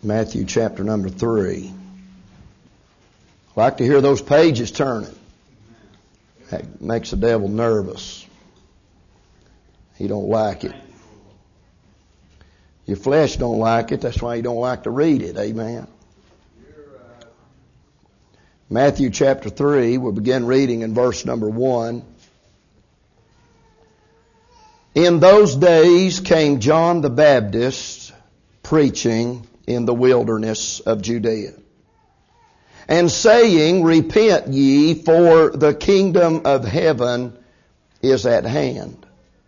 Matthew chapter number 3. I like to hear those pages turning. That makes the devil nervous. He don't like it. Your flesh don't like it. That's why you don't like to read it. Amen. Matthew chapter 3, we'll begin reading in verse number 1. In those days came John the Baptist preaching in the wilderness of Judea, and saying, Repent ye, for the kingdom of heaven is at hand.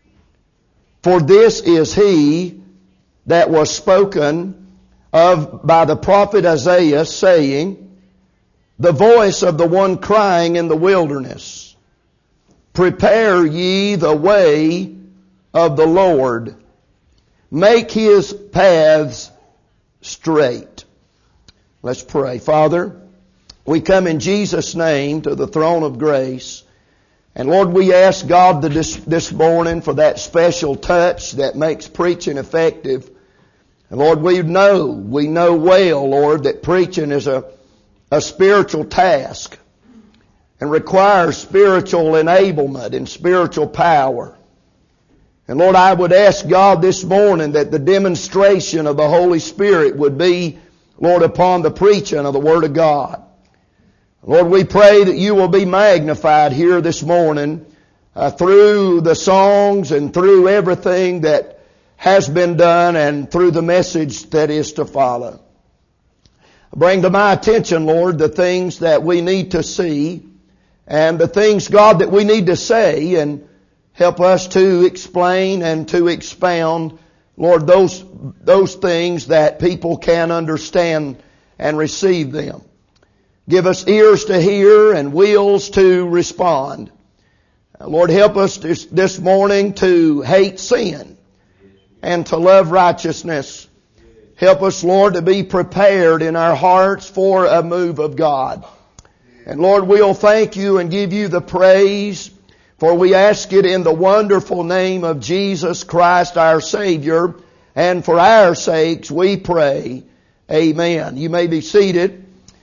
For this is he that was spoken of by the prophet Isaiah, saying, The voice of the one crying in the wilderness, Prepare ye the way of the Lord, make his paths straight. Let's pray. Father, we come in Jesus' name to the throne of grace. And Lord, we ask God this morning for that special touch that makes preaching effective. And Lord, we know well, Lord, that preaching is a spiritual task and requires spiritual enablement and spiritual power. And Lord, I would ask God this morning that the demonstration of the Holy Spirit would be, Lord, upon the preaching of the Word of God. Lord, we pray that you will be magnified here this morning through the songs and through everything that has been done and through the message that is to follow. Bring to my attention, Lord, the things that we need to see and the things, God, that we need to say, and help us to explain and to expound, Lord, those things that people can understand and receive them. Give us ears to hear and wills to respond. Lord, help us this morning to hate sin and to love righteousness. Help us, Lord, to be prepared in our hearts for a move of God. And Lord, we'll thank you and give you the praise, for we ask it in the wonderful name of Jesus Christ our Savior, and for our sakes we pray. Amen. You may be seated.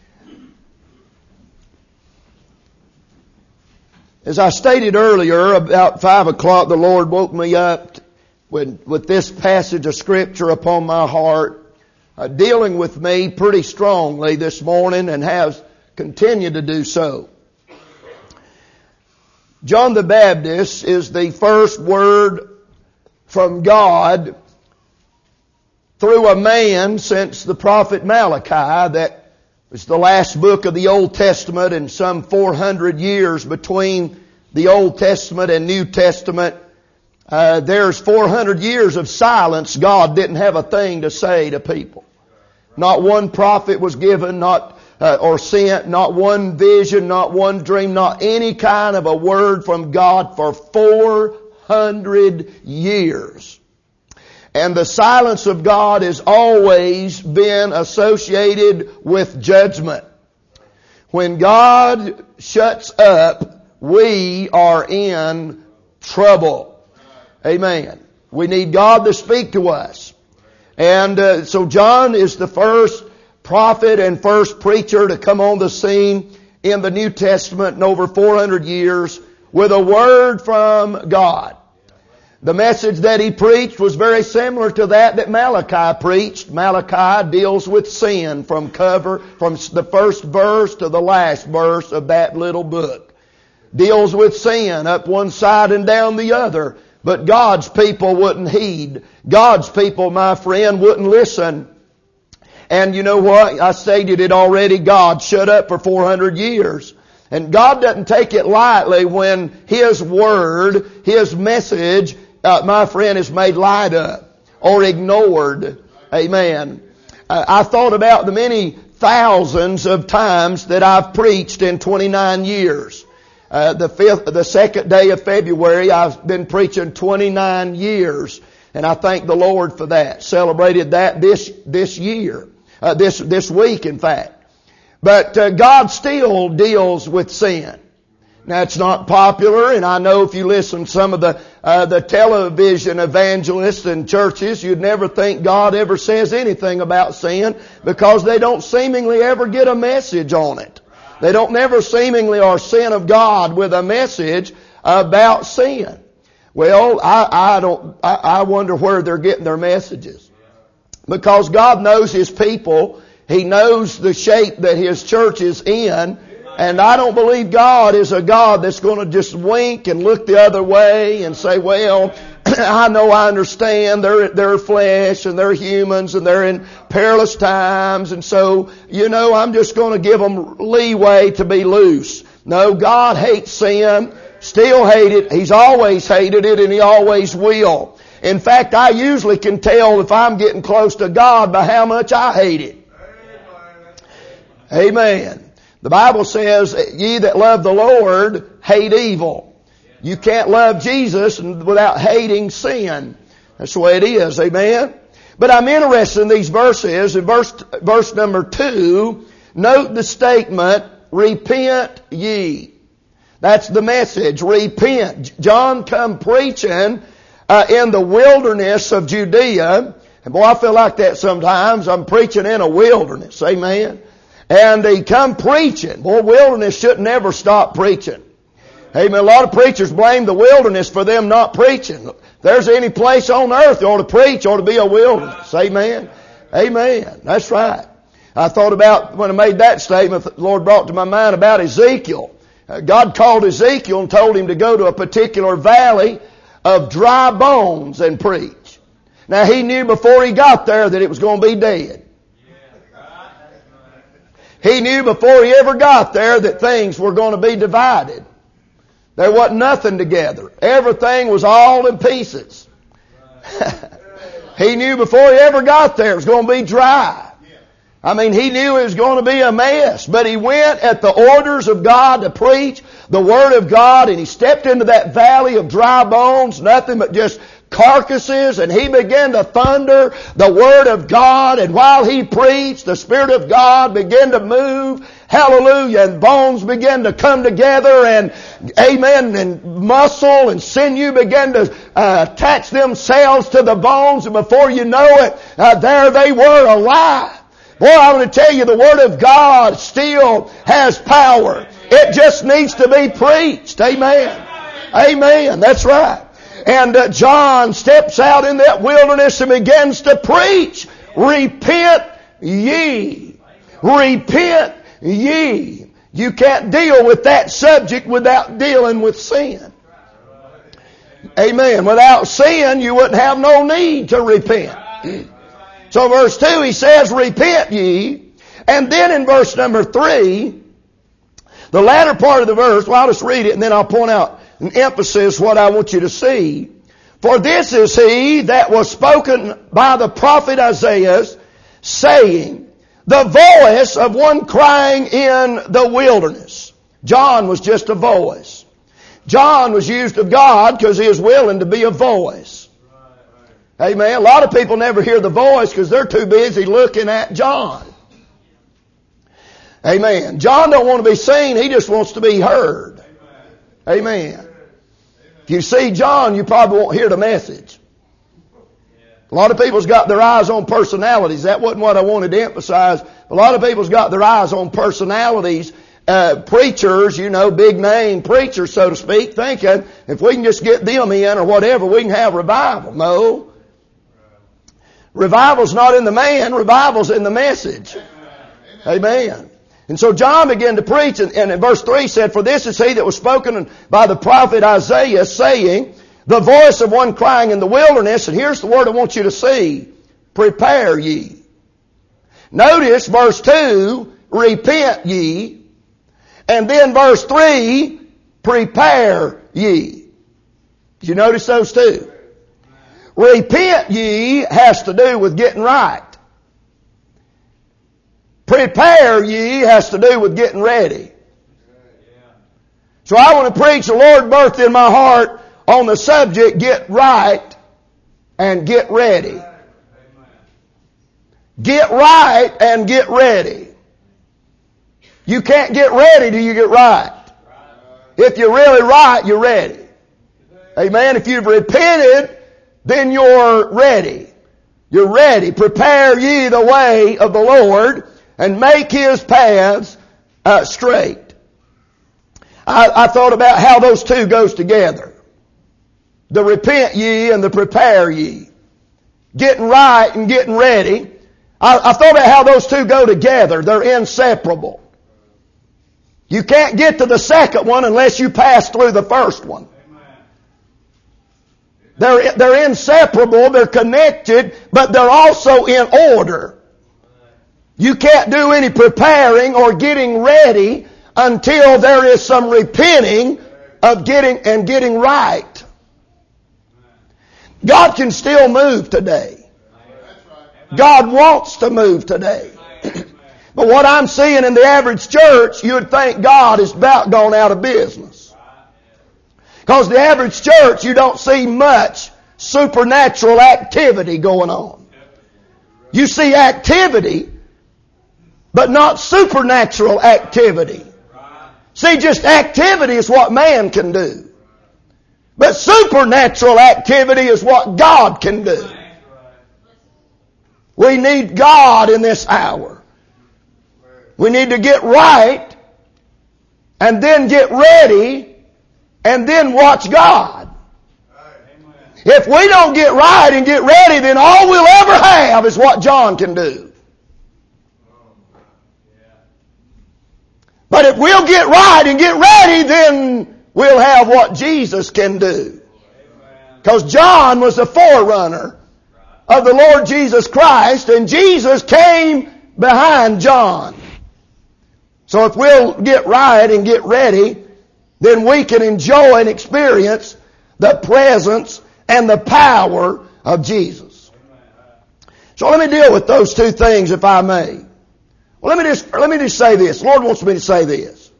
As I stated earlier, about 5 o'clock, the Lord woke me up with this passage of Scripture upon my heart, dealing with me pretty strongly this morning, and has continued to do so. John the Baptist is the first word from God through a man since the prophet Malachi. That was the last book of the Old Testament, and some 400 years between the Old Testament and New Testament. There's 400 years of silence. God didn't have a thing to say to people. Not one prophet was given, or sent, not one vision, not one dream, not any kind of a word from God for 400 years. And the silence of God has always been associated with judgment. When God shuts up, we are in trouble. Amen. We need God to speak to us. And so John is the first prophet and first preacher to come on the scene in the New Testament in over 400 years with a word from God. The message that he preached was very similar to that Malachi preached. Malachi deals with sin from the first verse to the last verse of that little book. Deals with sin up one side and down the other. But God's people wouldn't heed. God's people, my friend, wouldn't listen. And you know what? I stated it already. God shut up for 400 years. And God doesn't take it lightly when His word, His message, my friend, is made light of or ignored. Amen. I thought about the many thousands of times that I've preached in 29 years. The second day of February, I've been preaching 29 years. And I thank the Lord for that. Celebrated that this year. This week, in fact. But God still deals with sin. Now it's not popular, and I know if you listen to some of the television evangelists in churches, you'd never think God ever says anything about sin because they don't seemingly ever get a message on it. They don't never seemingly are sent of God with a message about sin. Well, I wonder where they're getting their messages. Because God knows His people. He knows the shape that His church is in. And I don't believe God is a God that's going to just wink and look the other way and say, well, I know, I understand. They're flesh and they're humans and they're in perilous times. And so, I'm just going to give them leeway to be loose. No, God hates sin. Still hate it. He's always hated it and He always will. In fact, I usually can tell if I'm getting close to God by how much I hate it. Amen. The Bible says, ye that love the Lord hate evil. You can't love Jesus without hating sin. That's the way it is. Amen. But I'm interested in these verses. In verse number 2, note the statement, repent ye. That's the message. Repent. John come preaching in the wilderness of Judea. And boy, I feel like that sometimes. I'm preaching in a wilderness. Amen. And he come preaching. Boy, wilderness should never stop preaching. Amen. A lot of preachers blame the wilderness for them not preaching. If there's any place on earth that ought to preach, ought to be a wilderness. Amen. Amen. That's right. I thought about, when I made that statement, the Lord brought to my mind about Ezekiel. God called Ezekiel and told him to go to a particular valley of dry bones and preach. Now he knew before he got there that it was going to be dead. He knew before he ever got there that things were going to be divided. There wasn't nothing together. Everything was all in pieces. He knew before he ever got there it was going to be dry. I mean, he knew it was going to be a mess. But he went at the orders of God to preach the Word of God, and he stepped into that valley of dry bones, nothing but just carcasses, and he began to thunder the Word of God, and while he preached, the Spirit of God began to move, hallelujah, and bones began to come together, and amen, and muscle and sinew began to attach themselves to the bones, and before you know it, there they were alive. Boy, I want to tell you, the Word of God still has power. It just needs to be preached. Amen. Amen. That's right. And John steps out in that wilderness and begins to preach. Repent ye. Repent ye. You can't deal with that subject without dealing with sin. Amen. Without sin, you wouldn't have no need to repent. So verse 2, he says, repent ye. And then in verse number 3, the latter part of the verse, well, I'll just read it and then I'll point out and emphasize what I want you to see. For this is he that was spoken by the prophet Isaiah, saying, the voice of one crying in the wilderness. John was just a voice. John was used of God because he was willing to be a voice. Amen. A lot of people never hear the voice because they're too busy looking at John. Amen. John don't want to be seen. He just wants to be heard. Amen. If you see John, you probably won't hear the message. A lot of people's got their eyes on personalities. That wasn't what I wanted to emphasize. A lot of people's got their eyes on personalities. Preachers, big name preachers, so to speak, thinking if we can just get them in or whatever, we can have revival. No. Revival's not in the man. Revival's in the message. Amen. And so John began to preach, and in verse 3 said, for this is he that was spoken by the prophet Isaiah, saying, the voice of one crying in the wilderness, and here's the word I want you to see, prepare ye. Notice verse 2, repent ye. And then verse 3, prepare ye. Did you notice those two? Repent ye has to do with getting right. Prepare ye has to do with getting ready. So I want to preach the Lord birthed in my heart on the subject, get right and get ready. Get right and get ready. You can't get ready till you get right. If you're really right, you're ready. Amen. If you've repented, then you're ready. You're ready. Prepare ye the way of the Lord and make His paths straight. I thought about how those two goes together. The repent ye and the prepare ye. Getting right and getting ready. I thought about how those two go together. They're inseparable. You can't get to the second one unless you pass through the first one. They're inseparable, they're connected, but they're also in order. You can't do any preparing or getting ready until there is some repenting of getting right. God can still move today. God wants to move today. But what I'm seeing in the average church, you would think God is about gone out of business. Because the average church, you don't see much supernatural activity going on. You see activity, but not supernatural activity. See, just activity is what man can do. But supernatural activity is what God can do. We need God in this hour. We need to get right, and then get ready, and then watch God. If we don't get right and get ready, then all we'll ever have is what John can do. But if we'll get right and get ready, then we'll have what Jesus can do. Because John was the forerunner of the Lord Jesus Christ, and Jesus came behind John. So if we'll get right and get ready, then we can enjoy and experience the presence and the power of Jesus. So let me deal with those two things, if I may. Well, let me just say this. The Lord wants me to say this.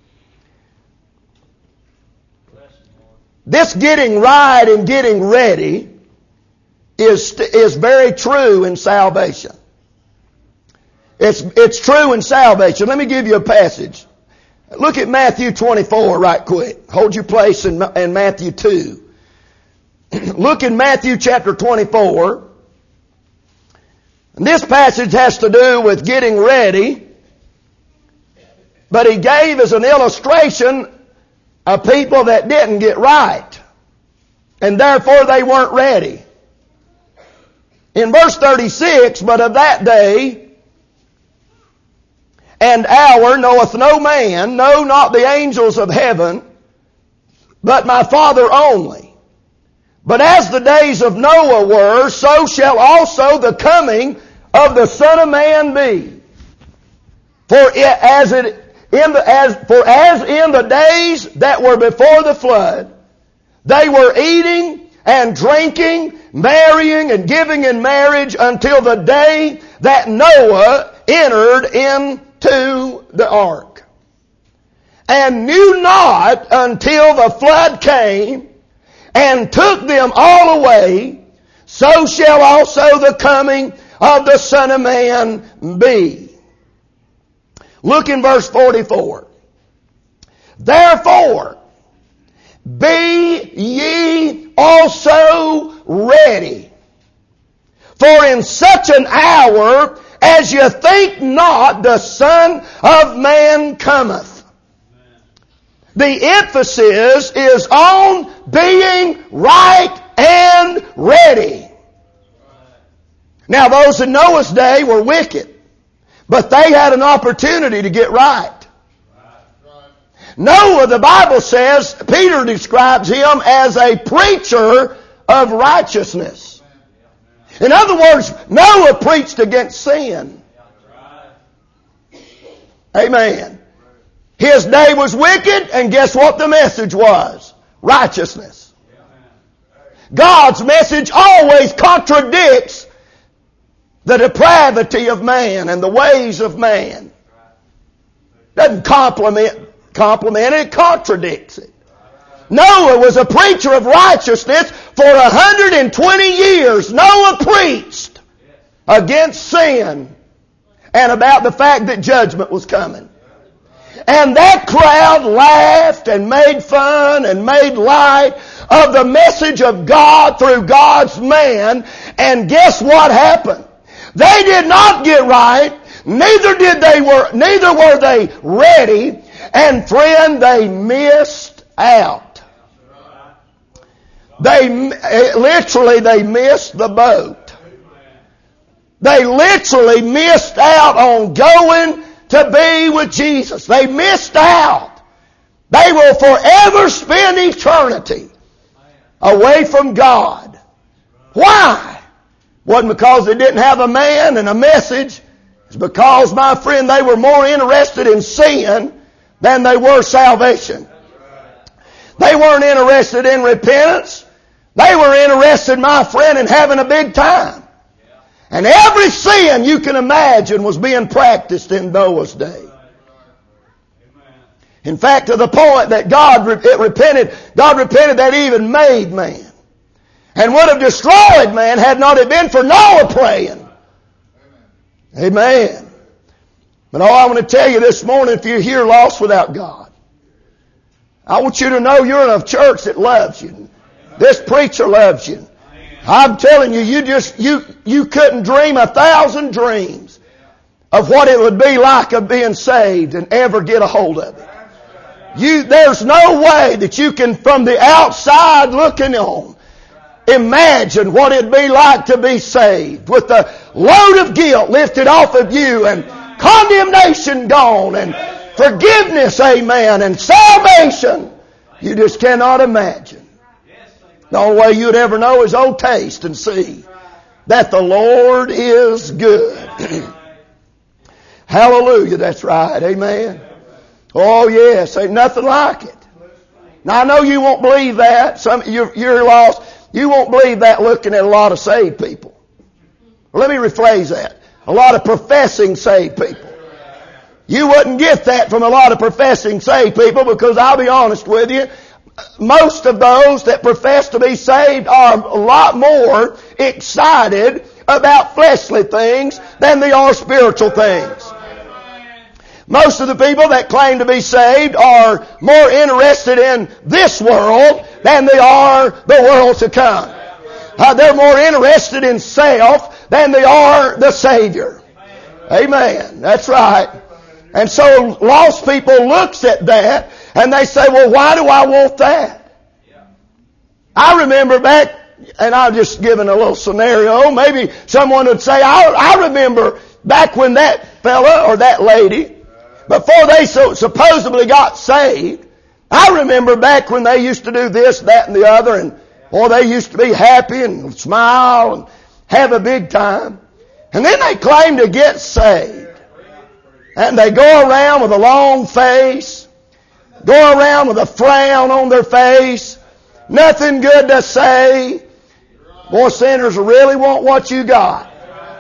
This getting right and getting ready is very true in salvation. It's true in salvation. Let me give you a passage. Look at Matthew 24 right quick. Hold your place in Matthew 2. Look in Matthew chapter 24. And this passage has to do with getting ready. But he gave as an illustration a people that didn't get right. And therefore they weren't ready. In verse 36, but of that day and hour knoweth no man, no, not the angels of heaven, but my Father only. But as the days of Noah were, so shall also the coming of the Son of Man be. For as in the days that were before the flood, they were eating and drinking, marrying and giving in marriage until the day that Noah entered into the ark, and knew not until the flood came and took them all away. So shall also the coming of the Son of Man be. Look in verse 44. Therefore, be ye also ready. For in such an hour as you think not, the Son of Man cometh. The emphasis is on being right and ready. Now those in Noah's day were wicked, but they had an opportunity to get right. Noah, the Bible says, Peter describes him as a preacher of righteousness. In other words, Noah preached against sin. Amen. His day was wicked, and guess what the message was? Righteousness. God's message always contradicts the depravity of man and the ways of man. Doesn't compliment it, it contradicts it. Noah was a preacher of righteousness for 120 years. Noah preached against sin and about the fact that judgment was coming. And that crowd laughed and made fun and made light of the message of God through God's man. And guess what happened? They did not get right. Neither were they ready. And friend, they missed out. They missed the boat. They literally missed out on going to be with Jesus. They missed out. They will forever spend eternity away from God. Why? Wasn't because they didn't have a man and a message. It's because, my friend, they were more interested in sin than they were salvation. They weren't interested in repentance. They were interested, my friend, in having a big time. And every sin you can imagine was being practiced in Noah's day. In fact, to the point that God repented that He even made man. And would have destroyed man had not it been for Noah praying. Amen. But all I want to tell you this morning, if you're here lost without God, I want you to know you're in a church that loves you. This preacher loves you. I'm telling you, you couldn't dream 1,000 dreams of what it would be like of being saved and ever get a hold of it. There's no way that you can, from the outside looking on, imagine what it'd be like to be saved with the load of guilt lifted off of you and condemnation gone and forgiveness, amen, and salvation. You just cannot imagine. The only way you'd ever know is, oh, taste and see that the Lord is good. Hallelujah, that's right, amen. Oh yes, ain't nothing like it. Now I know you won't believe that. You're lost. You won't believe that looking at a lot of saved people. Well, let me rephrase that. A lot of professing saved people. You wouldn't get that from a lot of professing saved people, because I'll be honest with you, most of those that profess to be saved are a lot more excited about fleshly things than they are spiritual things. Most of the people that claim to be saved are more interested in this world than they are the world to come. They're more interested in self than they are the Savior. Amen. That's right. And so lost people looks at that and they say, well, why do I want that? I remember back, and I'm just giving a little scenario, maybe someone would say, I remember back when that fella or that lady, before they supposedly got saved, I remember back when they used to do this, that, and the other, and boy, they used to be happy and smile and have a big time. And then they claim to get saved. And they go around with a long face, go around with a frown on their face, nothing good to say. Boy, sinners really want what you got.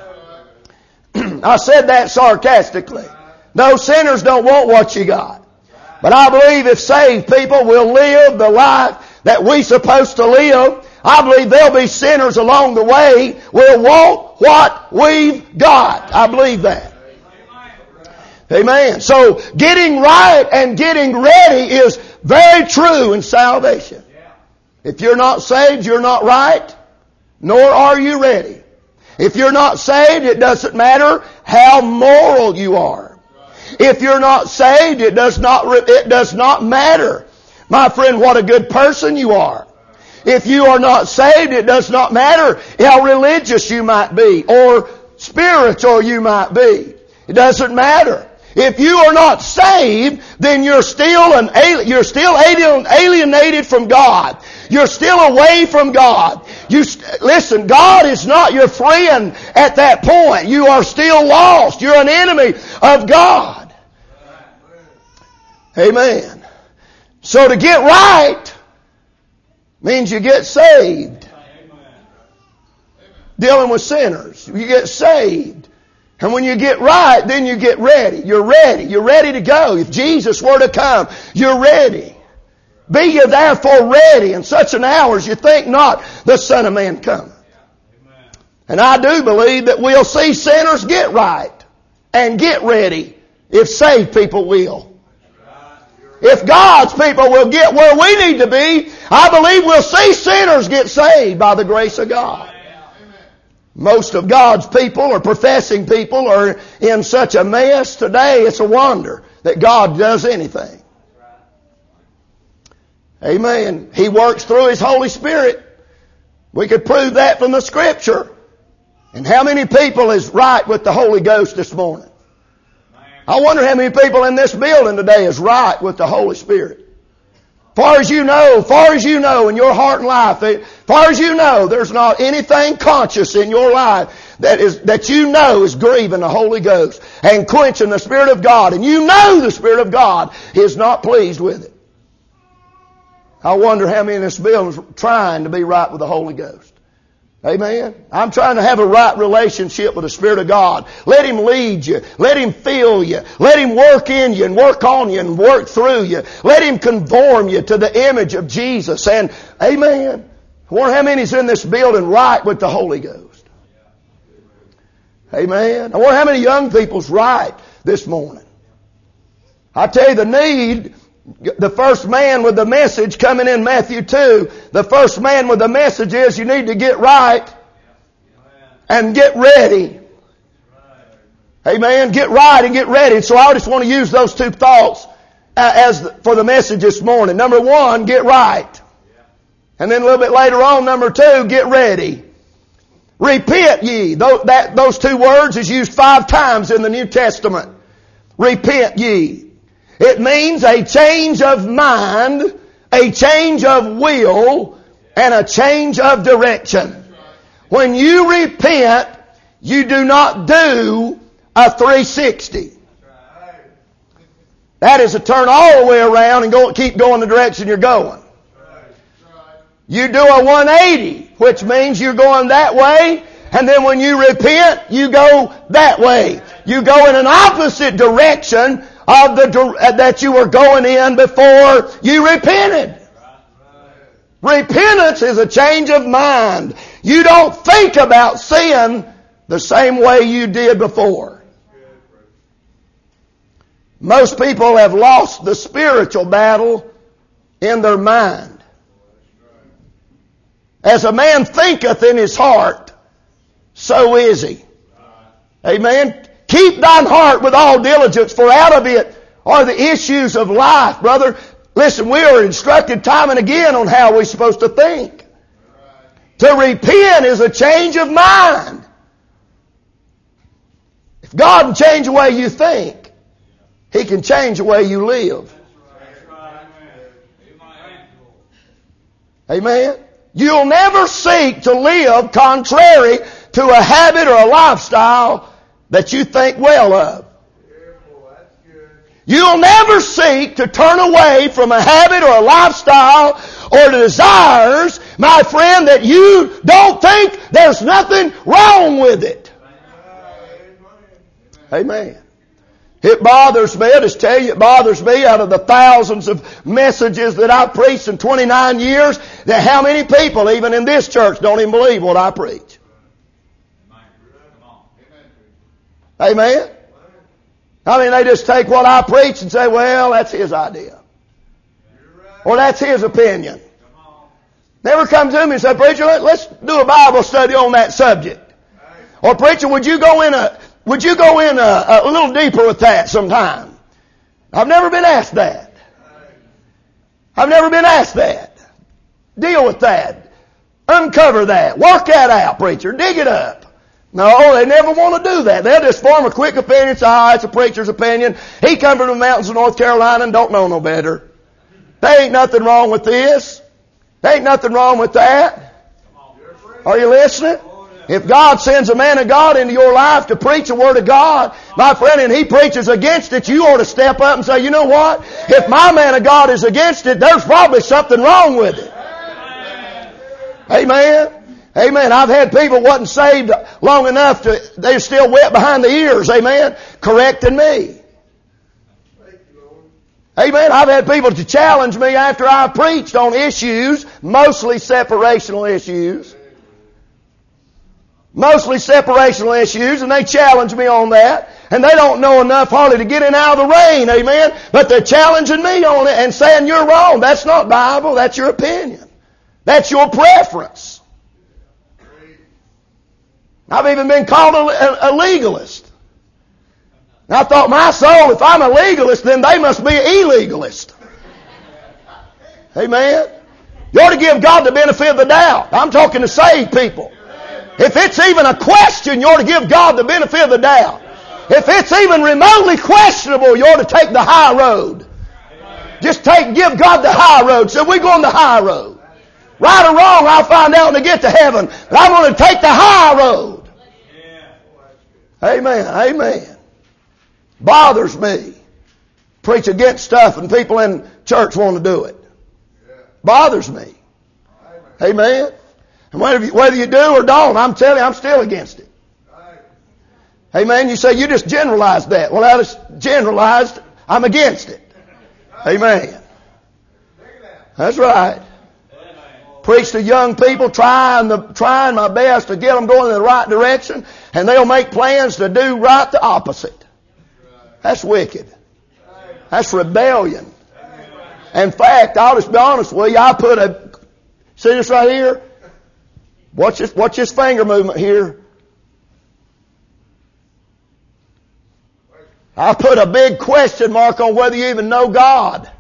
I said that sarcastically. No, sinners don't want what you got. But I believe if saved people will live the life that we're supposed to live, I believe there'll be sinners along the way will want what we've got. I believe that. Amen. So getting right and getting ready is very true in salvation. If you're not saved, you're not right, nor are you ready. If you're not saved, it doesn't matter how moral you are. If you're not saved, it does not matter, my friend, what a good person you are. If you are not saved, it does not matter how religious you might be or spiritual you might be. It doesn't matter. If you are not saved, then you're still alienated from God. You're still away from God. Listen, God is not your friend at that point. You are still lost. You're an enemy of God. Amen. So to get right means you get saved. Dealing with sinners, you get saved. And when you get right, then you get ready. You're ready. You're ready to go. If Jesus were to come, you're ready. Be ye therefore ready in such an hour as you think not the Son of Man cometh. And I do believe that we'll see sinners get right and get ready if saved people will. If God's people will get where we need to be, I believe we'll see sinners get saved by the grace of God. Most of God's people or professing people are in such a mess today, it's a wonder that God does anything. Amen. He works through His Holy Spirit. We could prove that from the Scripture. And how many people is right with the Holy Ghost this morning? I wonder how many people in this building today is right with the Holy Spirit. Far as you know in your heart and life, far as you know, there's not anything conscious in your life that you know is grieving the Holy Ghost and quenching the Spirit of God. And you know the Spirit of God is not pleased with it. I wonder how many in this building is trying to be right with the Holy Ghost. Amen. I'm trying to have a right relationship with the Spirit of God. Let Him lead you. Let Him fill you. Let Him work in you and work on you and work through you. Let Him conform you to the image of Jesus. And, amen. I wonder how many's in this building right with the Holy Ghost. Amen. I wonder how many young people's right this morning. I tell you the need. The first man with the message coming in Matthew 2, the first man with the message is you need to get right and get ready. Amen. Get right and get ready. So I just want to use those two thoughts for the message this morning. Number one, get right. And then a little bit later on, number two, get ready. Repent ye. Those two words is used 5 times in the New Testament. Repent ye. It means a change of mind, a change of will, and a change of direction. When you repent, you do not do a 360. That is to turn all the way around and keep going the direction you're going. You do a 180, which means you're going that way, and then when you repent, you go that way. You go in an opposite direction of that you were going in before you repented. Repentance is a change of mind. You don't think about sin the same way you did before. Most people have lost the spiritual battle in their mind. As a man thinketh in his heart, so is he. Amen. Keep thine heart with all diligence, for out of it are the issues of life, brother. Listen, we are instructed time and again on how we're supposed to think. To repent is a change of mind. If God can change the way you think, He can change the way you live. Amen. You'll never seek to live contrary to a habit or a lifestyle that you think well of. You'll never seek to turn away from a habit or a lifestyle or desires, my friend, that you don't think there's nothing wrong with it. Amen. It bothers me, I just tell you, it bothers me out of the thousands of messages that I've preached in 29 years, that how many people, even in this church, don't even believe what I preach. Amen. I mean, they just take what I preach and say, well, that's his idea. Or that's his opinion. Never come to me and say, preacher, let's do a Bible study on that subject. Or preacher, would you go in a little deeper with that sometime? I've never been asked that. I've never been asked that. Deal with that. Uncover that. Work that out, preacher. Dig it up. No, they never want to do that. They'll just form a quick opinion. It's a preacher's opinion. He come from the mountains of North Carolina and don't know no better. There ain't nothing wrong with this. There ain't nothing wrong with that. Are you listening? If God sends a man of God into your life to preach the Word of God, my friend, and he preaches against it, you ought to step up and say, you know what? If my man of God is against it, there's probably something wrong with it. Amen. Amen. I've had people wasn't saved long enough they're still wet behind the ears. Amen. Correcting me. Amen. I've had people to challenge me after I preached on issues, mostly separational issues. Mostly separational issues, and they challenge me on that. And they don't know enough hardly to get in out of the rain, amen? But they're challenging me on it and saying you're wrong. That's not Bible, that's your opinion. That's your preference. I've even been called a legalist. And I thought, my soul, if I'm a legalist, then they must be an illegalist. Amen? You ought to give God the benefit of the doubt. I'm talking to saved people. If it's even a question, you ought to give God the benefit of the doubt. If it's even remotely questionable, you ought to take the high road. Just give God the high road. So we're going the high road. Right or wrong, I'll find out when I get to heaven. But I'm going to take the high road. Amen. Amen. Bothers me. Preach against stuff and people in church want to do it. Bothers me. Amen. And whether you do or don't, I'm telling you, I'm still against it. Amen. You say, you just generalized that. Well, I just generalized, I'm against it. Amen. That's right. Preach to young people, trying my best to get them going in the right direction, and they'll make plans to do right the opposite. That's wicked. That's rebellion. In fact, I'll just be honest with you, see this right here? Watch this finger movement here. I put a big question mark on whether you even know God.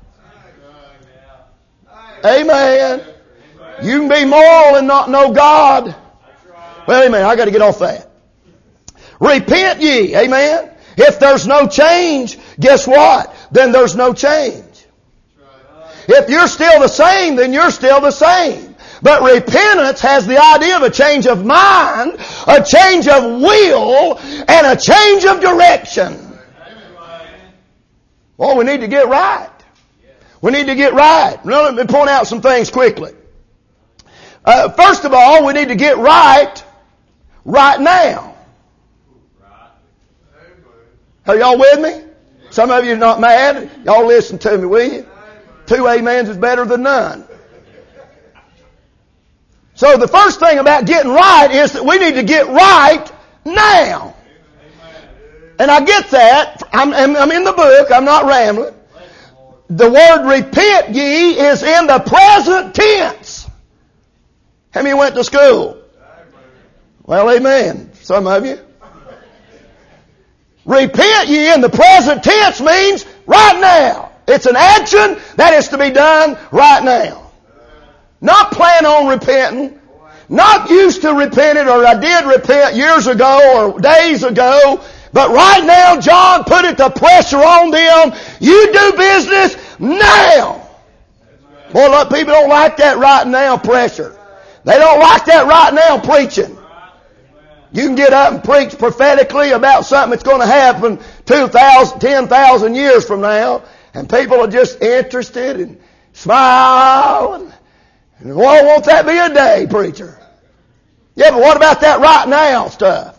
Amen. You can be moral and not know God. Well, amen. I got to get off that. Repent ye. Amen. If there's no change, guess what? Then there's no change. If you're still the same, then you're still the same. But repentance has the idea of a change of mind, a change of will, and a change of direction. Well, we need to get right. We need to get right. Now, let me point out some things quickly. First of all, we need to get right now. Are y'all with me? Some of you are not mad. Y'all listen to me, will you? 2 amens is better than none. So the first thing about getting right is that we need to get right now. And I get that. I'm in the book. I'm not rambling. The word repent ye is in the present tense. How many went to school? Well, amen. Some of you. Repent ye in the present tense means right now. It's an action that is to be done right now. Not plan on repenting. Not used to repenting, or I did repent years ago or days ago. But right now, John put it the pressure on them. You do business now. Boy, look, people don't like that right now pressure. They don't like that right now preaching. You can get up and preach prophetically about something that's going to happen 10,000 years from now, and people are just interested and smiling. And well, won't that be a day, preacher? Yeah, but what about that right now stuff?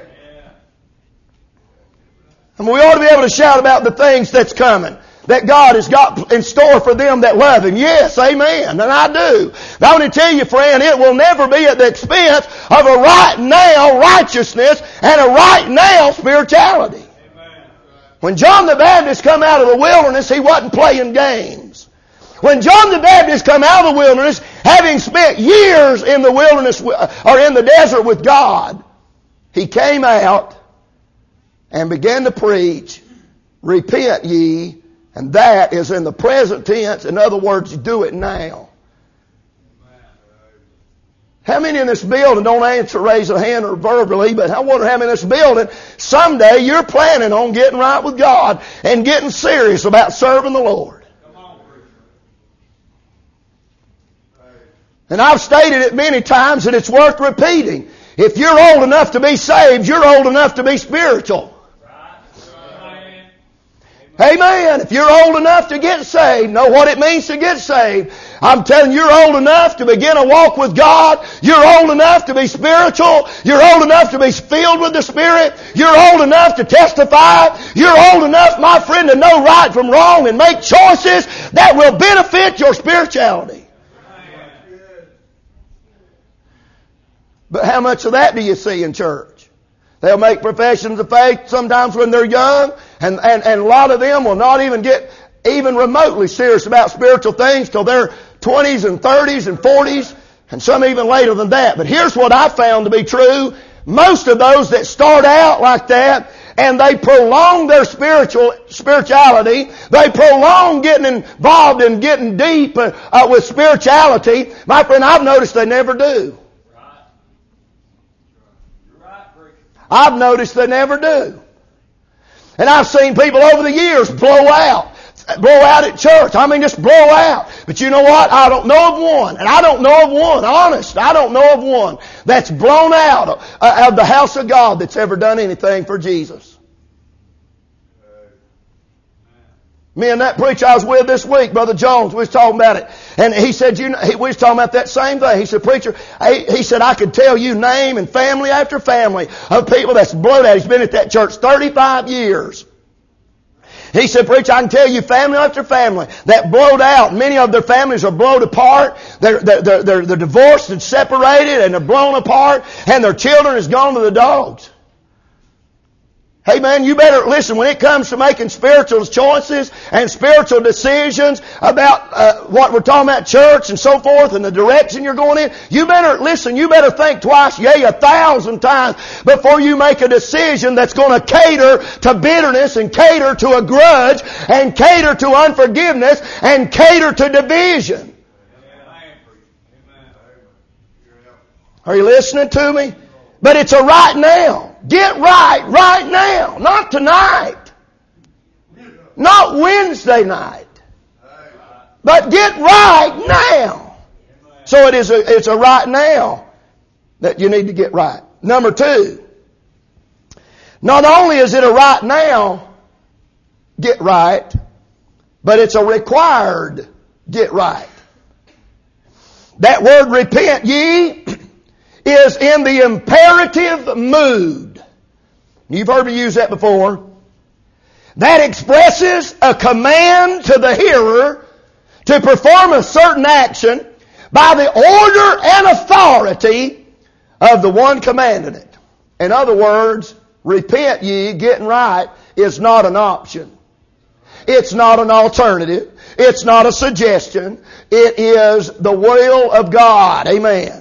And we ought to be able to shout about the things that's coming, that God has got in store for them that love Him. Yes, amen. And I do. But I want to tell you, friend, it will never be at the expense of a right now righteousness and a right now spirituality. Amen. When John the Baptist come out of the wilderness, he wasn't playing games. When John the Baptist come out of the wilderness, having spent years in the wilderness or in the desert with God, he came out and began to preach, repent ye. And that is in the present tense. In other words, you do it now. How many in this building, don't answer, raise a hand or verbally, but I wonder how many in this building, someday you're planning on getting right with God and getting serious about serving the Lord. And I've stated it many times, and it's worth repeating. If you're old enough to be saved, you're old enough to be spiritual. Amen. If you're old enough to get saved, know what it means to get saved. I'm telling you, you're old enough to begin a walk with God. You're old enough to be spiritual. You're old enough to be filled with the Spirit. You're old enough to testify. You're old enough, my friend, to know right from wrong and make choices that will benefit your spirituality. But how much of that do you see in church? They'll make professions of faith sometimes when they're young, and a lot of them will not even get even remotely serious about spiritual things till their 20s and 30s and 40s, and some even later than that. But here's what I found to be true. Most of those that start out like that, and they prolong their spirituality, they prolong getting involved and getting deep with spirituality, my friend, I've noticed they never do. I've noticed they never do. And I've seen people over the years blow out at church. I mean, just blow out. But you know what? I don't know of one. And I don't know of one, honest, I don't know of one that's blown out of the house of God that's ever done anything for Jesus. Me and that preacher I was with this week, Brother Jones, we was talking about it. And he said, we was talking about that same thing. He said, preacher, he said, I could tell you name and family after family of people that's blown out. He's been at that church 35 years. He said, preacher, I can tell you family after family that blowed out. Many of their families are blown apart. They're divorced and separated and they're blown apart, and their children has gone to the dogs. Hey man, you better listen, when it comes to making spiritual choices and spiritual decisions about what we're talking about, church and so forth, and the direction you're going in, you better listen, you better think twice, yea, 1,000 times before you make a decision that's going to cater to bitterness and cater to a grudge and cater to unforgiveness and cater to division. Are you listening to me? But it's a right now. Get right now. Not tonight. Not Wednesday night. But get right now. So it's a right now that you need to get right. Number 2. Not only is it a right now, get right, but it's a required get right. That word repent ye is in the imperative mood. You've heard me use that before. That expresses a command to the hearer to perform a certain action by the order and authority of the one commanding it. In other words, repent ye, getting right, is not an option. It's not an alternative. It's not a suggestion. It is the will of God. Amen.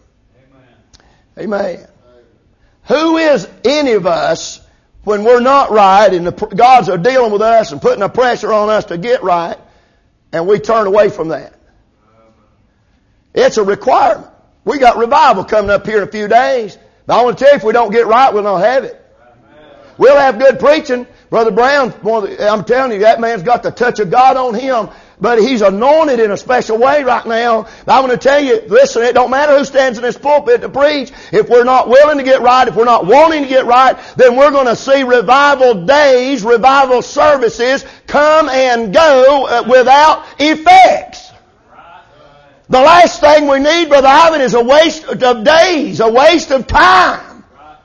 Amen. Who is any of us when we're not right and the gods are dealing with us and putting a pressure on us to get right, and we turn away from that? It's a requirement. We got revival coming up here in a few days. But I want to tell you, if we don't get right, we'll not have it. We'll have good preaching. Brother Brown, I'm telling you, that man's got the touch of God on him. But he's anointed in a special way right now. But I want to tell you, listen, it don't matter who stands in this pulpit to preach. If we're not willing to get right, if we're not wanting to get right, then we're going to see revival days, revival services come and go without effects. The last thing we need, Brother Ivan, is a waste of days, a waste of time.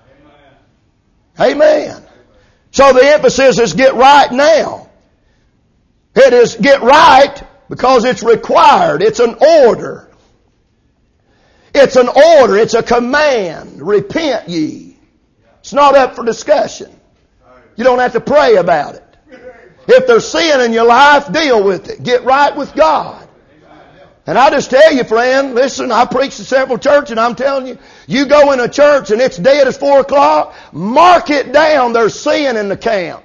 Amen. So the emphasis is get right now. It is get right because it's required. It's an order. It's an order. It's a command. Repent ye. It's not up for discussion. You don't have to pray about it. If there's sin in your life, deal with it. Get right with God. And I just tell you, friend, listen, I preach to several churches, and I'm telling you, you go in a church and it's dead as 4 o'clock, mark it down, there's sin in the camp.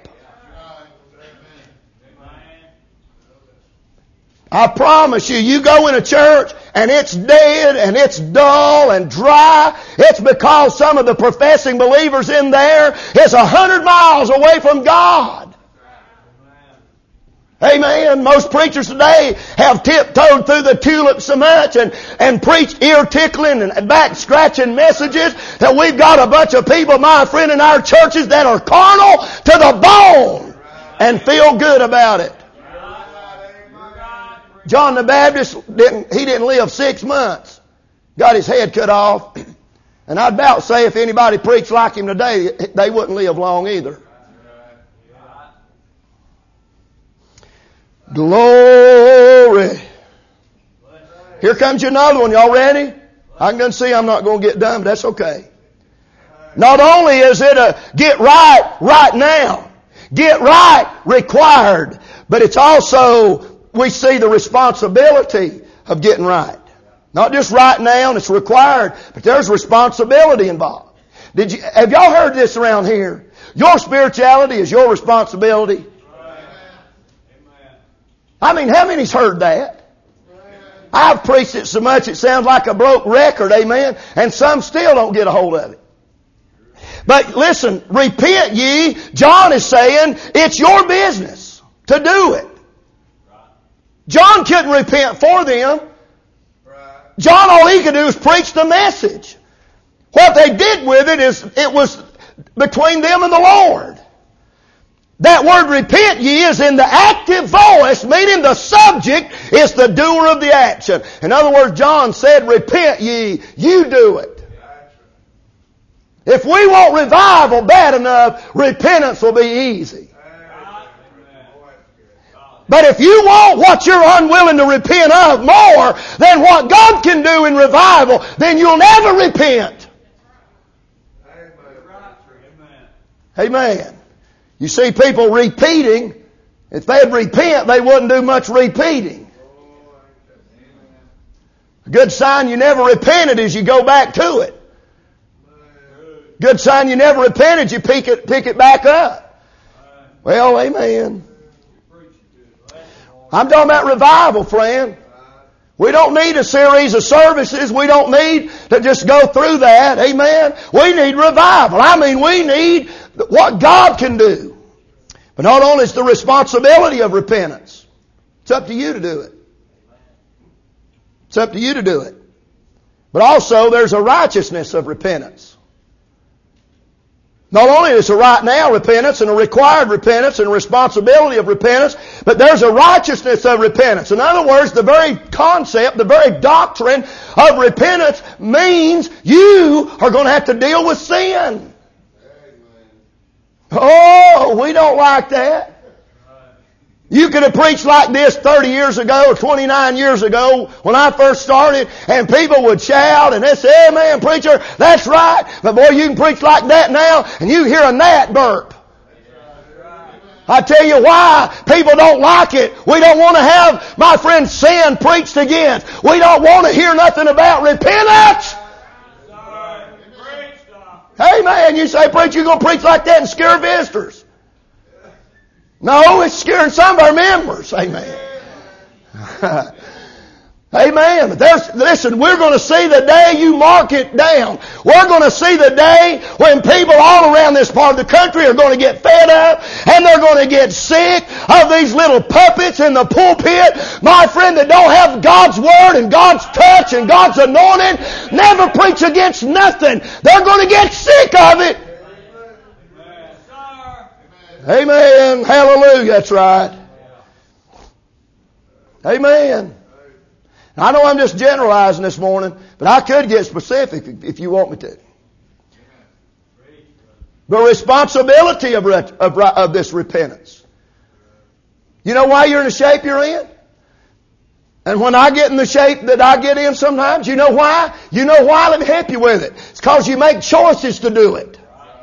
I promise you, you go in a church and it's dead and it's dull and dry. It's because some of the professing believers in there is 100 miles away from God. Amen. Most preachers today have tiptoed through the tulip so much and preached ear-tickling and back-scratching messages that we've got a bunch of people, my friend, in our churches that are carnal to the bone and feel good about it. John the Baptist didn't live 6 months. Got his head cut off. And I'd about say if anybody preached like him today, they wouldn't live long either. Glory. Here comes another one. Y'all ready? I can see I'm not going to get done, but that's okay. Not only is it a get right now, get right required, but it's also, we see the responsibility of getting right. Not just right now, it's required, but there's responsibility involved. Have y'all heard this around here? Your spirituality is your responsibility. I mean, how many's heard that? I've preached it so much it sounds like a broke record, amen, and some still don't get a hold of it. But listen, repent ye, John is saying, it's your business to do it. John couldn't repent for them. John, all he could do is preach the message. What they did with it is, it was between them and the Lord. That word repent ye is in the active voice, meaning the subject is the doer of the action. In other words, John said, repent ye, you do it. If we want revival bad enough, repentance will be easy. But if you want what you're unwilling to repent of more than what God can do in revival, then you'll never repent. Amen. You see people repeating. If they'd repent, they wouldn't do much repeating. A good sign you never repented is you go back to it. Good sign you never repented, you pick it back up. Well, amen. I'm talking about revival, friend. We don't need a series of services. We don't need to just go through that. Amen. We need revival. I mean, we need what God can do. But not only is the responsibility of repentance, it's up to you to do it. It's up to you to do it. But also there's a righteousness of repentance. Not only is a right now repentance and a required repentance and a responsibility of repentance, but there's a righteousness of repentance. In other words, the very concept, the very doctrine of repentance means you are going to have to deal with sin. Oh, we don't like that. You could have preached like this 30 years ago or 29 years ago when I first started, and people would shout and they say, amen, preacher, that's right. But boy, you can preach like that now and you hear a gnat burp. I tell you why people don't like it. We don't want to have, my friend, sin preached against. We don't want to hear nothing about repentance. Amen. You say, preacher, you're going to preach like that and scare visitors. No, it's scaring some of our members. Amen. Amen. Listen, we're going to see the day you mark it down. We're going to see the day when people all around this part of the country are going to get fed up and they're going to get sick of these little puppets in the pulpit. My friend, that don't have God's Word and God's touch and God's anointing, never preach against nothing. They're going to get sick of it. Amen. Hallelujah. That's right. Amen. I know I'm just generalizing this morning, but I could get specific if you want me to. The responsibility of this repentance. You know why you're in the shape you're in? And when I get in the shape that I get in sometimes, you know why? You know why? Let me help you with it. It's because you make choices to do it.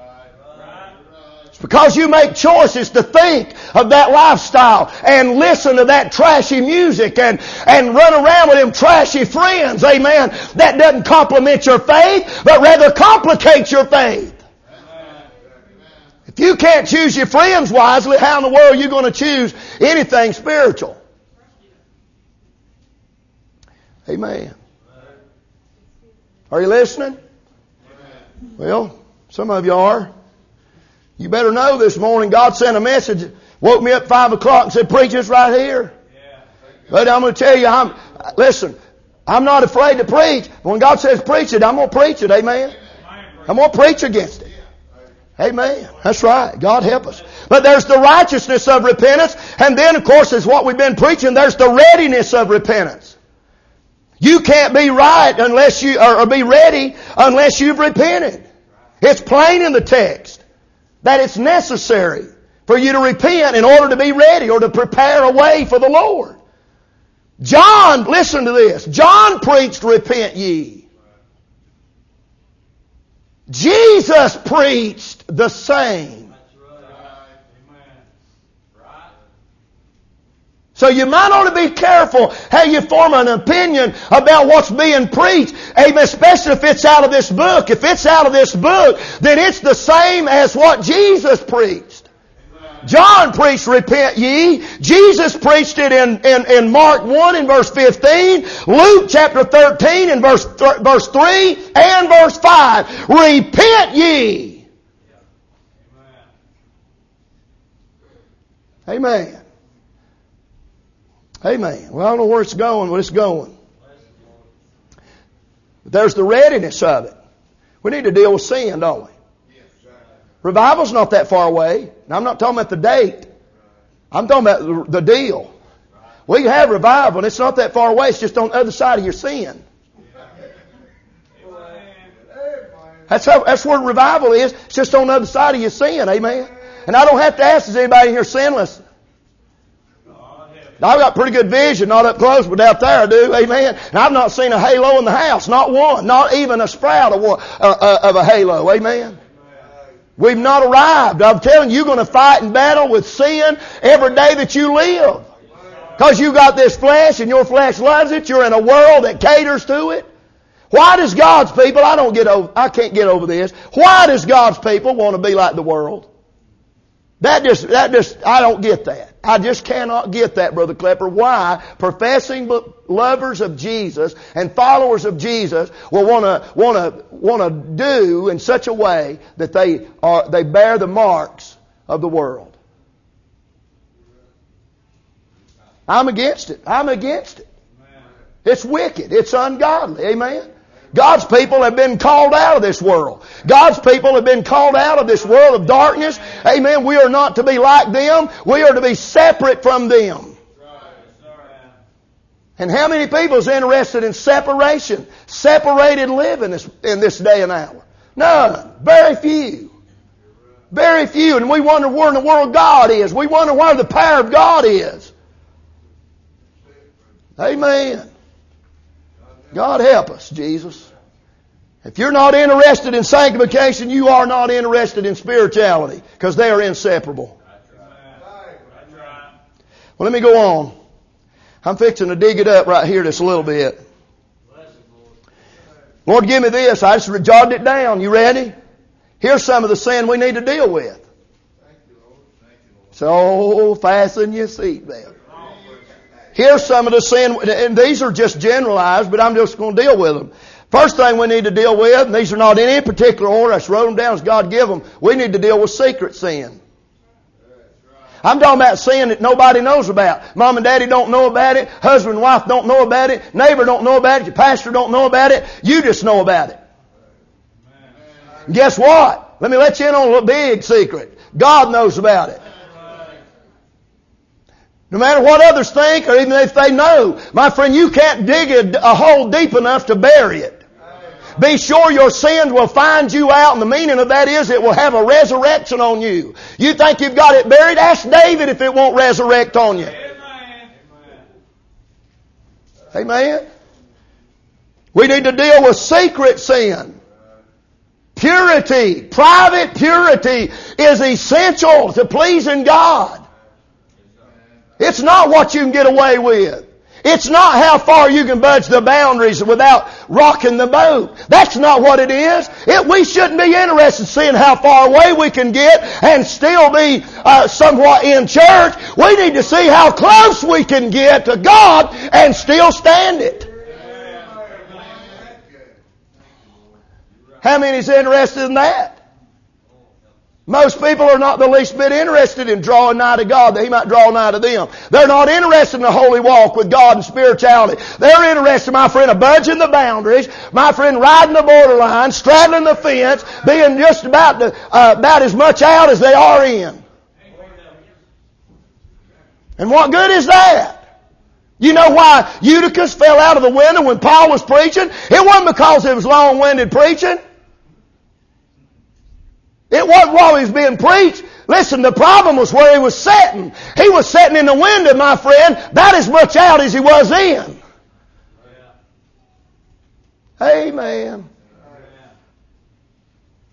It's because you make choices to think of that lifestyle and listen to that trashy music and run around with them trashy friends, amen, that doesn't complement your faith, but rather complicates your faith. If you can't choose your friends wisely, how in the world are you going to choose anything spiritual? Amen. Are you listening? Well, some of you are. You better know this morning God sent a message, woke me up at 5 o'clock and said, preach this right here. But I'm going to tell you, listen, I'm not afraid to preach. But when God says preach it, I'm going to preach it. Amen. I'm going to preach against it. Amen. That's right. God help us. But there's the righteousness of repentance. And then, of course, is what we've been preaching. There's the readiness of repentance. You can't be right unless you, or be ready unless you've repented. It's plain in the text that it's necessary for you to repent in order to be ready or to prepare a way for the Lord. John, listen to this. John preached, repent ye. Jesus preached the same. So you might ought to be careful how you form an opinion about what's being preached. Amen. Especially if it's out of this book. If it's out of this book, then it's the same as what Jesus preached. John preached, repent ye. Jesus preached it in Mark 1 and verse 15. Luke chapter 13 and verse 3 and verse 5. Repent ye. Amen. Amen. Well, I don't know where it's going, but it's going. But there's the readiness of it. We need to deal with sin, don't we? Revival's not that far away. Now, I'm not talking about the date. I'm talking about the deal. We can have revival, and it's not that far away. It's just on the other side of your sin. That's where revival is. It's just on the other side of your sin. Amen. And I don't have to ask, is anybody in here sinless? Now, I've got pretty good vision, not up close, but out there I do. Amen. And I've not seen a halo in the house. Not one. Not even a sprout of a halo. Amen. We've not arrived. I'm telling you, you're going to fight and battle with sin every day that you live. Because you got this flesh and your flesh loves it. You're in a world that caters to it. Why does God's people, I can't get over this. Why does God's people want to be like the world? I don't get that. I just cannot get that, Brother Klepper. Why professing lovers of Jesus and followers of Jesus will want to do in such a way that they bear the marks of the world? I'm against it. I'm against it. It's wicked. It's ungodly. Amen. God's people have been called out of this world. God's people have been called out of this world of darkness. Amen. We are not to be like them. We are to be separate from them. And how many people is interested in separation? Separated living in this day and hour? None. Very few. Very few. And we wonder where in the world God is. We wonder where the power of God is. Amen. God help us, Jesus. If you're not interested in sanctification, you are not interested in spirituality, because they are inseparable. Well, let me go on. I'm fixing to dig it up right here just a little bit. Lord, give me this. I just jotted it down. You ready? Here's some of the sin we need to deal with. So fasten your seatbelt. Here's some of the sin, and these are just generalized, but I'm just going to deal with them. First thing we need to deal with, and these are not in any particular order, I just wrote them down as God give them, we need to deal with secret sin. I'm talking about sin that nobody knows about. Mom and Daddy don't know about it. Husband and wife don't know about it. Neighbor don't know about it. Your pastor don't know about it. You just know about it. And guess what? Let me let you in on a big secret. God knows about it. No matter what others think, or even if they know, my friend, you can't dig a hole deep enough to bury it. Be sure your sins will find you out, and the meaning of that is it will have a resurrection on you. You think you've got it buried? Ask David if it won't resurrect on you. Amen. We need to deal with secret sin. Purity, private purity is essential to pleasing God. It's not what you can get away with. It's not how far you can budge the boundaries without rocking the boat. That's not what it is. We shouldn't be interested in seeing how far away we can get and still be somewhat in church. We need to see how close we can get to God and still stand it. How many is interested in that? Most people are not the least bit interested in drawing nigh to God that He might draw nigh to them. They're not interested in a holy walk with God and spirituality. They're interested, my friend, of budging the boundaries, my friend, riding the borderline, straddling the fence, being just about as much out as they are in. And what good is that? You know why Eutychus fell out of the window when Paul was preaching? It wasn't because it was long-winded preaching. It wasn't while he was being preached. Listen, the problem was where he was sitting. He was sitting in the window, my friend, about as much out as he was in. Amen.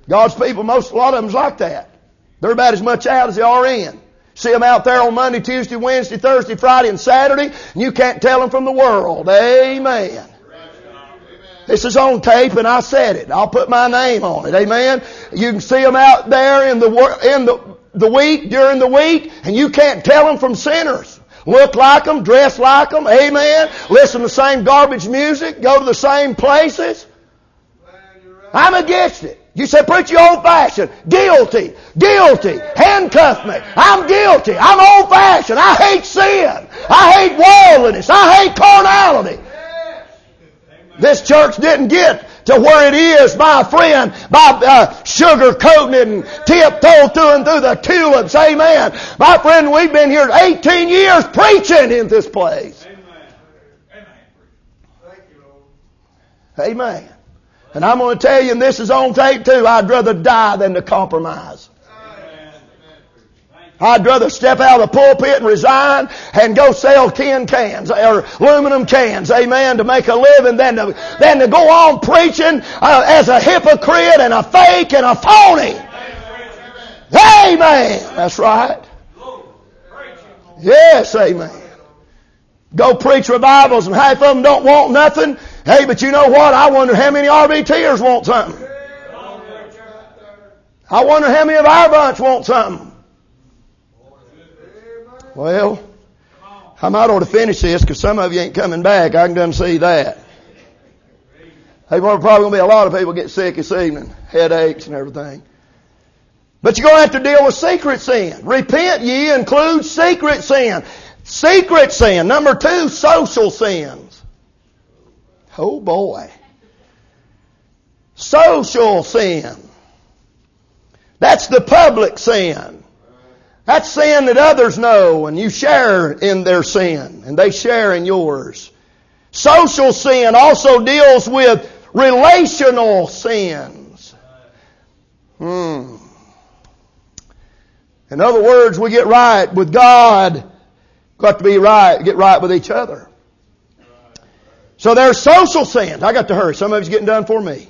God's people, a lot of them's like that. They're about as much out as they are in. See them out there on Monday, Tuesday, Wednesday, Thursday, Friday, and Saturday, and you can't tell them from the world. Amen. This is on tape, and I said it. I'll put my name on it. Amen. You can see them out there in the week, during the week, and you can't tell them from sinners. Look like them, dress like them. Amen. Listen to the same garbage music, go to the same places. I'm against it. You say, preacher, you're old-fashioned. Guilty. Guilty. Handcuff me. I'm guilty. I'm old-fashioned. I hate sin. I hate worldliness. I hate carnality. This church didn't get to where it is, my friend, by sugar-coating it and tiptoe through and through the tulips. Amen. My friend, we've been here 18 years preaching in this place. Amen. Thank you, Lord. Amen. And I'm going to tell you, and this is on tape too, I'd rather die than to compromise. I'd rather step out of the pulpit and resign and go sell tin cans or aluminum cans, amen, to make a living than to go on preaching as a hypocrite and a fake and a phony. Amen. That's right. Yes, amen. Go preach revivals and half of them don't want nothing. Hey, but you know what? I wonder how many RBTers want something. I wonder how many of our bunch want something. Well, I might ought to finish this because some of you ain't coming back. I can done see that. Hey, probably going to be a lot of people get sick this evening. Headaches and everything. But you're going to have to deal with secret sin. Repent ye includes secret sin. Secret sin. Number 2, social sins. Oh boy. Social sin. That's the public sin. That's sin that others know and you share in their sin and they share in yours. Social sin also deals with relational sins. In other words, we get right with God. Got to be right, get right with each other. So there's social sins. I got to hurry. Some of you's getting done for me.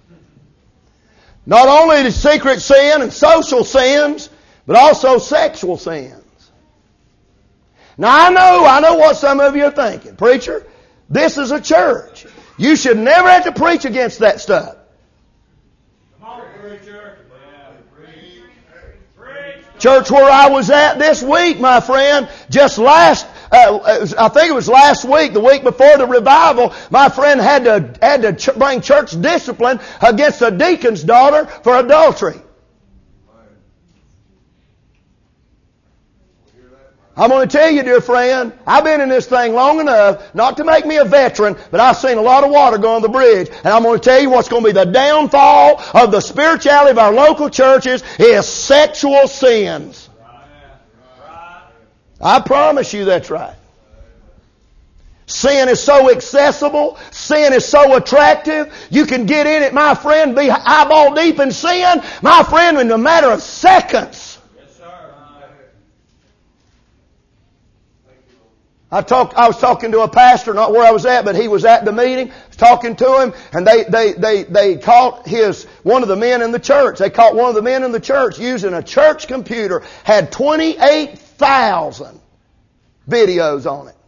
Not only the secret sin and social sins, but also sexual sins. Now I know what some of you are thinking. Preacher, this is a church. You should never have to preach against that stuff. Come on, preacher. Church where I was at this week, my friend, just I think it was last week, the week before the revival, my friend had to bring church discipline against a deacon's daughter for adultery. I'm going to tell you, dear friend, I've been in this thing long enough not to make me a veteran, but I've seen a lot of water go on the bridge. And I'm going to tell you what's going to be the downfall of the spirituality of our local churches is sexual sins. I promise you that's right. Sin is so accessible. Sin is so attractive. You can get in it, my friend, be eyeball deep in sin, my friend, in a matter of seconds. I was talking to a pastor, not where I was at, but he was at the meeting, talking to him, and they caught one of the men in the church. They caught one of the men in the church using a church computer, had 28,000 videos on it.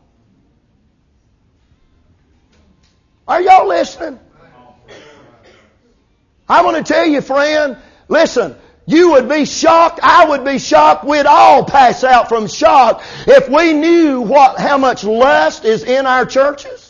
Are y'all listening? I want to tell you, friend, listen, you would be shocked, I would be shocked, we'd all pass out from shock if we knew how much lust is in our churches.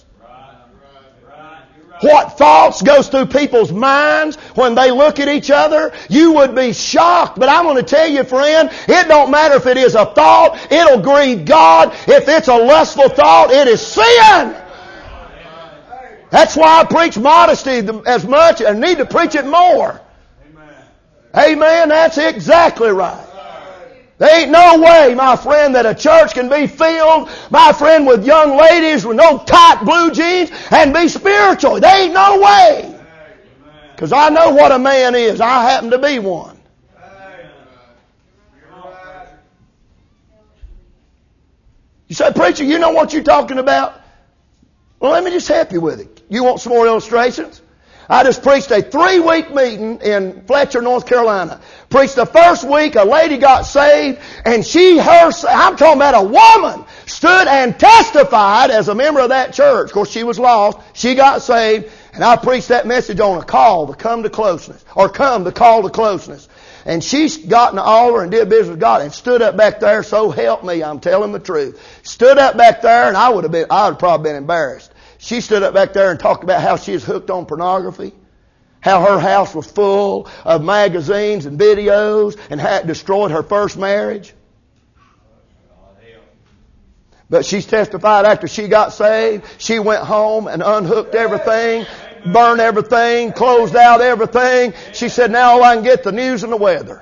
What thoughts goes through people's minds when they look at each other. You would be shocked. But I'm going to tell you, friend, it don't matter if it is a thought, it'll grieve God. If it's a lustful thought, it is sin. That's why I preach modesty as much and need to preach it more. Amen. That's exactly right. There ain't no way, my friend, that a church can be filled, my friend, with young ladies with no tight blue jeans and be spiritual. There ain't no way. Because I know what a man is. I happen to be one. You say, preacher, you know what you're talking about? Well, let me just help you with it. You want some more illustrations? I just preached a 3-week meeting in Fletcher, North Carolina. Preached the first week, a lady got saved, and I'm talking about a woman, stood and testified as a member of that church. Of course, she was lost. She got saved, and I preached that message on a call to come to closeness, or come to call to closeness. And she got in the altar and did business with God and stood up back there, so help me, I'm telling the truth. Stood up back there, and I would have probably been embarrassed. She stood up back there and talked about how she was hooked on pornography, how her house was full of magazines and videos, and how it destroyed her first marriage. But she's testified after she got saved, she went home and unhooked everything, burned everything, closed out everything. She said, now all I can get the news and the weather.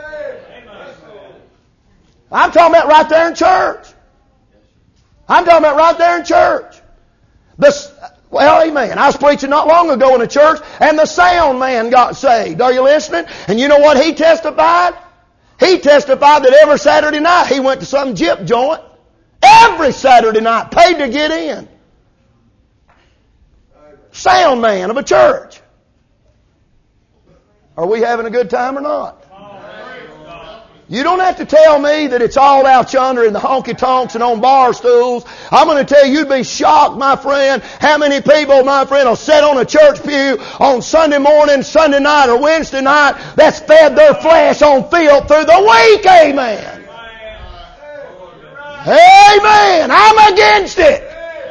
I'm talking about right there in church. I'm talking about right there in church. Well, amen. I was preaching not long ago in a church, and the sound man got saved. Are you listening? And you know what he testified? He testified that every Saturday night he went to some gyp joint. Every Saturday night, paid to get in. Sound man of a church. Are we having a good time or not? You don't have to tell me that it's all out yonder in the honky-tonks and on bar stools. I'm going to tell you, you'd be shocked, my friend, how many people, my friend, will sit on a church pew on Sunday morning, Sunday night, or Wednesday night that's fed their flesh on filth through the week. Amen. Amen. I'm against it.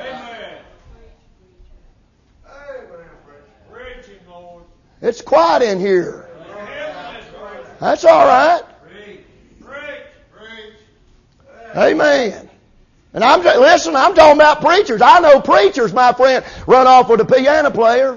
It's quiet in here. That's all right. Amen. And I'm talking about preachers. I know preachers, my friend, run off with a piano player.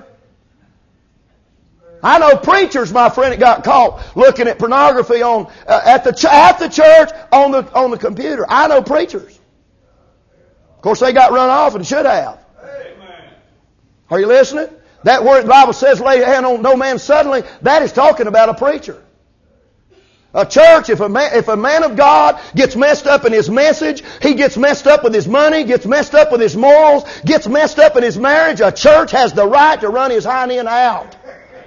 I know preachers, my friend, that got caught looking at pornography on at the church on the computer. I know preachers. Of course, they got run off and should have. Are you listening? That word the Bible says, lay a hand on no man suddenly, that is talking about a preacher. A church, if a man of God gets messed up in his message, he gets messed up with his money, gets messed up with his morals, gets messed up in his marriage, a church has the right to run his hind end out.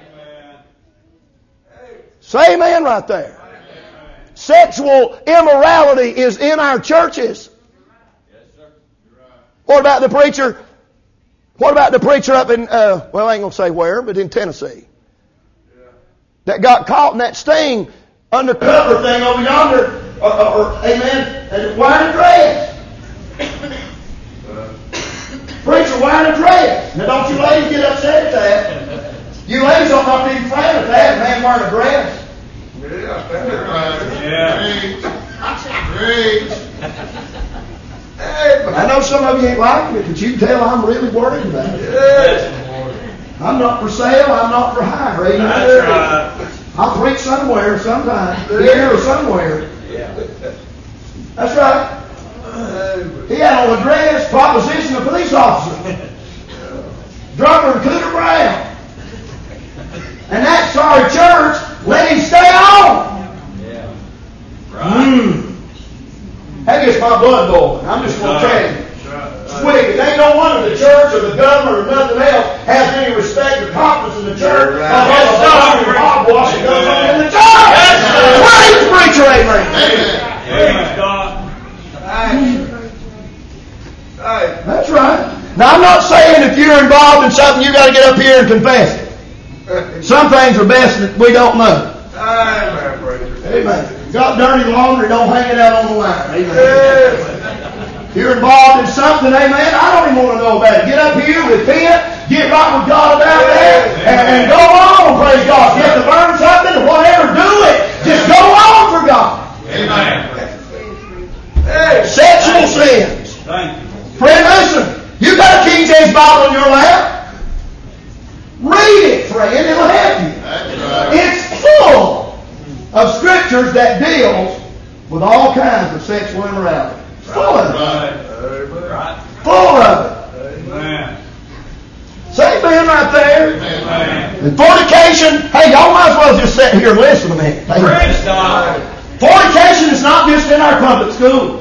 Say amen right there. Sexual immorality is in our churches. What about the preacher? What about the preacher up in, well, I ain't going to say where, but in Tennessee, that got caught in that sting undercover thing over yonder, amen, and wearing a dress. Preacher wearing a dress. Now don't you ladies get upset at that. You ladies don't have to be proud of that, a man wearing a dress. I know some of you ain't liking it, but you can tell I'm really worried about it. I'm not for sale, I'm not for hire. Amen. That's right. I'll preach somewhere, sometime, here or somewhere. That's right. He had on a dress, proposition of police officer. Drummer Cooter Brown. And that sorry church let him stay on. Yeah. Right. That gets my blood boiling. I'm just going to tell you. It's wicked. There ain't no wonder the church or the government or nothing else has any respect or confidence in the church. Hogwash that goes on in the church. Praise the preacher, amen. That's right. Now I'm not saying if you're involved in something you got to get up here and confess it. Some things are best that we don't know. Amen. Got dirty laundry, don't hang it out on the line. Amen. If you're involved in something, amen, I don't even want to know about it. Get up here, repent, get right with God about that, and go on, praise God. If you have to burn something or whatever, do it. Just go on for God. Amen. Sexual sins. Friend, listen, you got a King James Bible in your lap. Read it, friend, it'll help you. Right. It's full of scriptures that deals with all kinds of sexual immorality. Full of it. Right. Full of it. Amen. Say amen right there. Amen. And fornication, hey, y'all might as well just sit here and listen to me. Praise God. Fornication is not just in our public schools.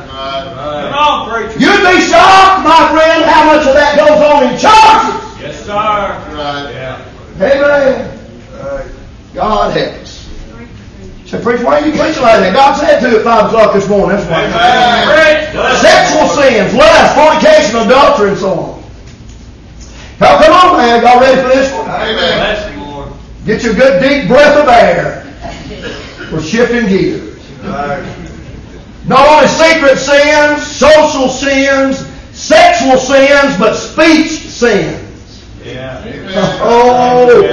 Come on, preacher. You'd be shocked, my friend, how much of that goes on in churches. Yes, sir. sir. Right. Yeah. Amen. God help us. Say, preacher, why are you preaching like that? God said to at 5 o'clock this morning. That's why. Sexual sins, lust, fornication, adultery, and so on. Now, come on, man. Y'all ready for this one? Amen. Get your good deep breath of air. We're shifting gears. Not only secret sins, social sins, sexual sins, but speech sins. Yeah. Oh.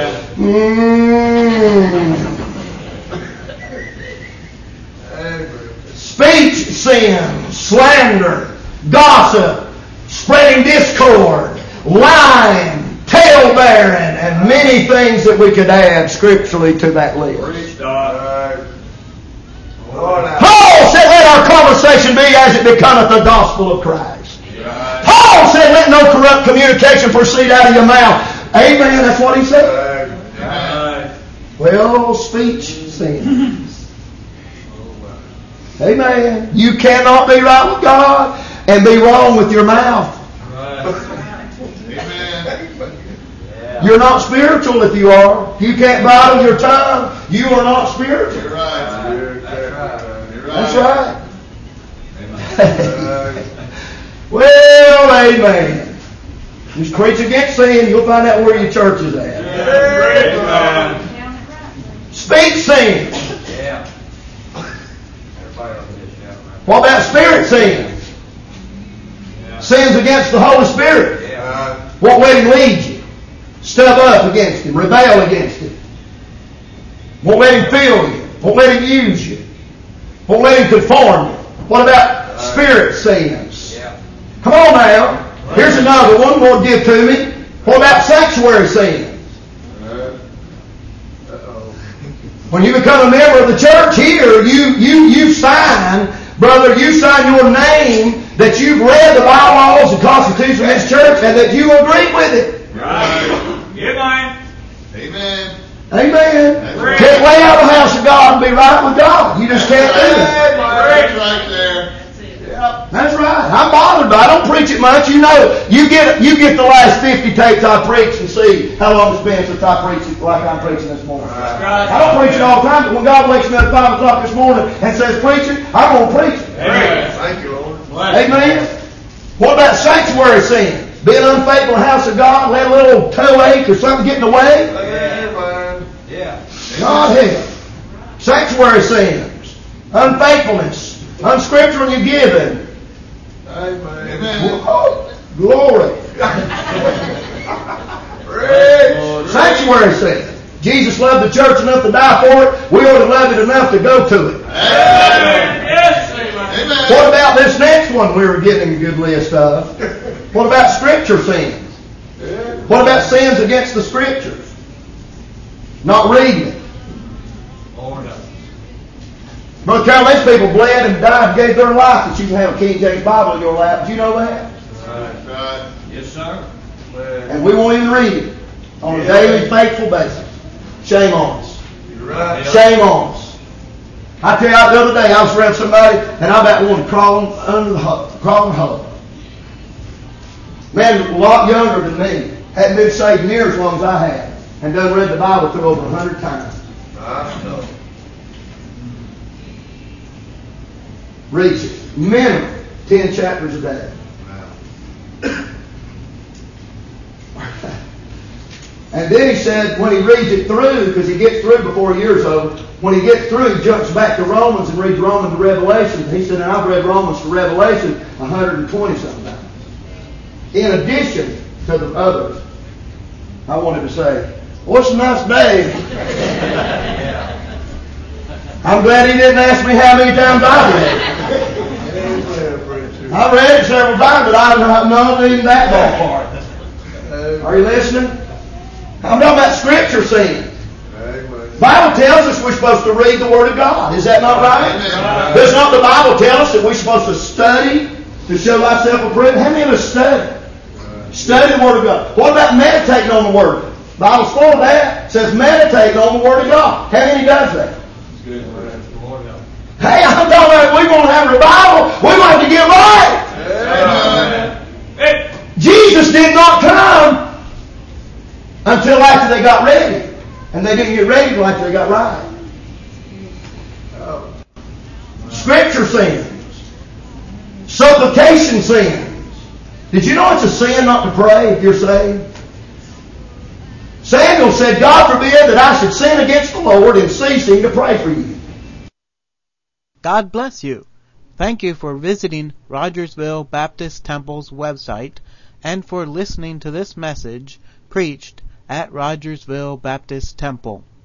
Speech sins, slander, gossip, spreading discord, lying, tale-bearing, and many things that we could add scripturally to that list. Paul said, let our conversation be as it becometh the gospel of Christ. Paul said, let no corrupt communication proceed out of your mouth. Amen, that's what he said. Well, speech sins. Amen. You cannot be right with God and be wrong with your mouth. You're not spiritual if you are. If you can't bridle your tongue, you are not spiritual. You're right. That's right. Well, amen. Just preach against sin, you'll find out where your church is at. Speak sin. What about spirit sins? Sins against the Holy Spirit. Won't let Him lead you. Step up against Him. Rebel against Him. Won't let Him fill you. Won't let Him use you. Won't let Him conform you. What about spirit sins? Come on now. Here's another one. Lord, give to me. What about sanctuary sins? When you become a member of the church here, you sign, brother, you sign your name that you've read the bylaws and constitution of this church and that you agree with it. Right. Amen. Amen. Can't lay out the house of God and be right with God. You just can't do that. Right there. That's right. I'm bothered by it. I don't preach it much. You know, you get the last 50 tapes I preach and see how long it's been since I preached it like I'm preaching this morning. I don't preach it all the time, but when God wakes me up at 5 o'clock this morning and says preach it, I'm going to preach it. Amen. Thank you, Lord. Amen. What about sanctuary sin? Being unfaithful in the house of God, let a little toe ache or something get in the way? God help. Sanctuary sins, unfaithfulness, unscriptural in your giving. Amen. Glory. Sanctuary sin. Jesus loved the church enough to die for it. We ought to love it enough to go to it. Amen. Yes. Amen. What about this next one we were getting a good list of? What about scripture sins? What about sins against the scriptures? Not reading it. Brother Carol, these people bled and died and gave their life that you can have a King James Bible in your lap. Did you know that? Right. Yes, sir. And we won't even read it on a daily, faithful basis. Shame on us. Right. Shame on us. I tell you, the other day I was around somebody and I about wanted to crawl under the hole. Man, a lot younger than me. Hadn't been saved near as long as I had. And done read the Bible through over 100 times. Reads it. Minimum 10 chapters a day. And then he said when he reads it through, because he gets through before a year's over, when he gets through, he jumps back to Romans and reads Romans to Revelation. And he said, and I've read Romans to Revelation 120 sometimes. In addition to the others. I wanted to say, what's a nice day? I'm glad he didn't ask me how many times I read it. I read it several times, but I don't know even that ballpark. Are you listening? I'm talking about scripture sin. The Bible tells us we're supposed to read the Word of God. Is that not right? Does not the Bible tell us that we're supposed to study to show thyself approved? How many of us study? Study the Word of God. What about meditating on the Word? The Bible's full of that. It says meditate on the Word of God. How many does that? Hey, I'm talking about if we're going to have revival, we're going to have to get right. Jesus did not come after they got ready. And they didn't get ready till after they got right. Scripture sins. Supplication sins. Did you know it's a sin not to pray if you're saved? Samuel said, God forbid that I should sin against the Lord in ceasing to pray for you. God bless you. Thank you for visiting Rogersville Baptist Temple's website and for listening to this message preached at Rogersville Baptist Temple.